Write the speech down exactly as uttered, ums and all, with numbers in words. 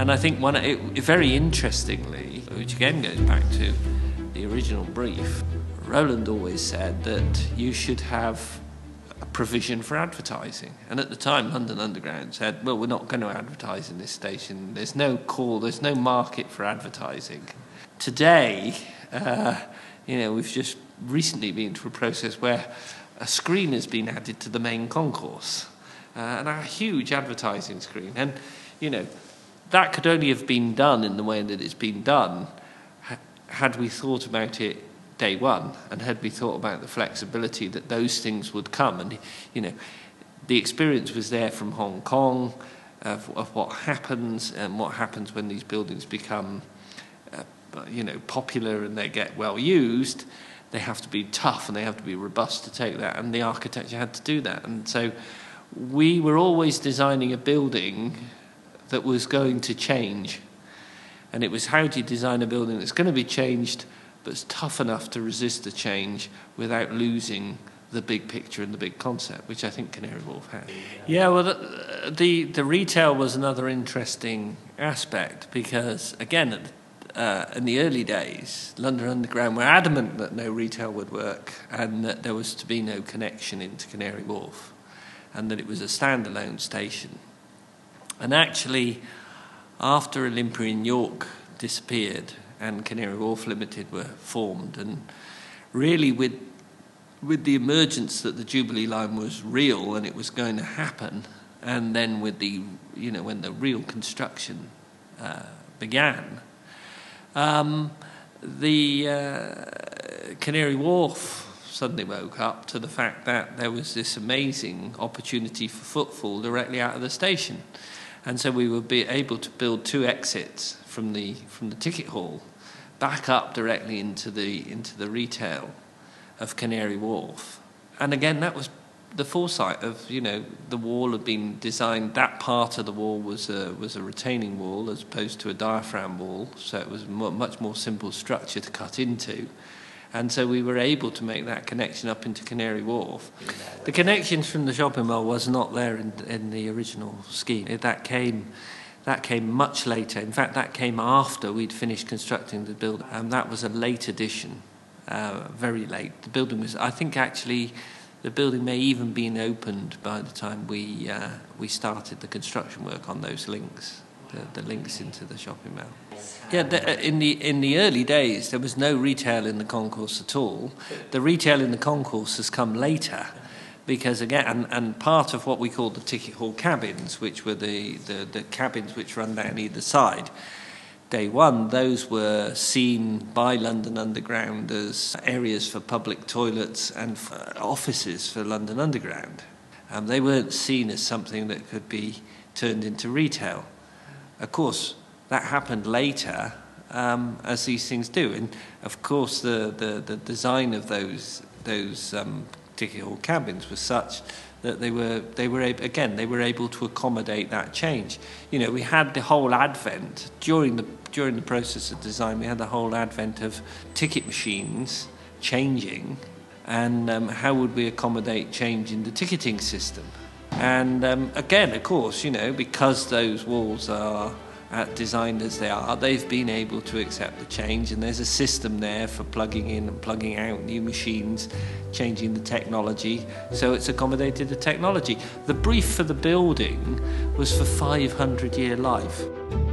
And I think one, it, very interestingly, which again goes back to the original brief, Roland always said that you should have a provision for advertising. And at the time, London Underground said, well, we're not going to advertise in this station. There's no call, there's no market for advertising. Today, uh, you know, we've just recently been through a process where a screen has been added to the main concourse, uh, and a huge advertising screen. And, you know, that could only have been done in the way that it's been done ha- had we thought about it day one, and had we thought about the flexibility that those things would come. And, you know, the experience was there from Hong Kong of, of what happens and what happens when these buildings become, uh, you know, popular and they get well used. They have to be tough and they have to be robust to take that, and the architecture had to do that. And so we were always designing a building that was going to change. And it was, how do you design a building that's going to be changed but it's tough enough to resist the change without losing the big picture and the big concept, which I think Canary Wharf had. Yeah, well, the, the, the retail was another interesting aspect because, again, uh, in the early days, London Underground were adamant that no retail would work and that there was to be no connection into Canary Wharf and that it was a standalone station. And actually, after Olympia in York disappeared and Canary Wharf Limited were formed, and really with with the emergence that the Jubilee line was real and it was going to happen, and then with the, you know, when the real construction uh, began, um, the uh, Canary Wharf suddenly woke up to the fact that there was this amazing opportunity for footfall directly out of the station. And so we would be able to build two exits from the from the ticket hall back up directly into the into the retail of Canary Wharf. And again, that was the foresight of, you know, the wall had been designed, that part of the wall was a, was a retaining wall as opposed to a diaphragm wall, so it was a much more simple structure to cut into. And so we were able to make that connection up into Canary Wharf. The connections from the shopping mall was not there in, in the original scheme. That came, that came much later. In fact, that came after we'd finished constructing the building. And that was a late addition, uh, very late. The building was, I think actually, the building may even been opened by the time we uh, we started the construction work on those links. The, the links into the shopping mall. Yeah, the, in the in the early days, there was no retail in the concourse at all. The retail in the concourse has come later, because again, and, and part of what we call the ticket hall cabins, which were the, the, the cabins which run down either side, day one, those were seen by London Underground as areas for public toilets and for offices for London Underground. Um, they weren't seen as something that could be turned into retail. Of course, that happened later, um, as these things do. And of course, the, the, the design of those those um, ticket hall cabins was such that they were they were able, again they were able to accommodate that change. You know, we had the whole advent during the during the process of design. We had the whole advent of ticket machines changing, and um, how would we accommodate change in the ticketing system? And um, again, of course, you know, because those walls are uh, designed as they are, they've been able to accept the change, and there's a system there for plugging in and plugging out new machines, changing the technology, so it's accommodated the technology. The brief for the building was for five hundred year life.